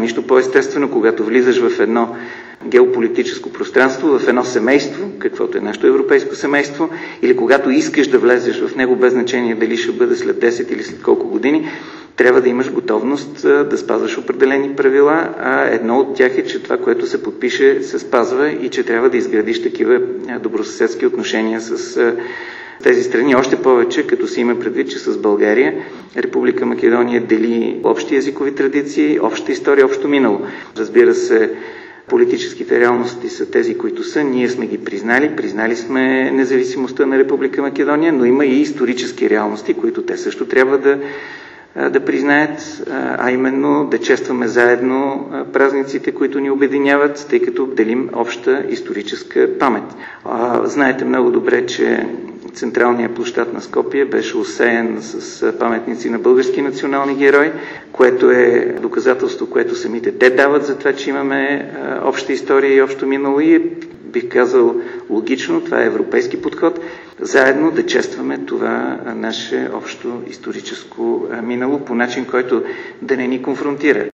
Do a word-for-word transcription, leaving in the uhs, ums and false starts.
нищо по-естествено, когато влизаш в едно геополитическо пространство, в едно семейство, каквото е нашето европейско семейство, или когато искаш да влезеш в него, без значение дали ще бъде след десет или след колко години, трябва да имаш готовност да спазваш определени правила, а едно от тях е, че това, което се подпише, се спазва и че трябва да изградиш такива добросъседски отношения с тези страни. Още повече, като се има предвид, че с България Република Македония дели общи езикови традиции, обща история, общо минало. Разбира се, политическите реалности са тези, които са. Ние сме ги признали. Признали сме независимостта на Република Македония, но има и исторически реалности, които те също трябва да да признаят, а именно да честваме заедно празниците, които ни обединяват, тъй като делим обща историческа памет. Знаете много добре, че централният площад на Скопие беше осеян с паметници на български национални герои, което е доказателство, което самите те дават за това, че имаме обща история и общо минало и бих казал логично, това е европейски подход, заедно да честваме това наше общо историческо минало по начин, който да не ни конфронтира.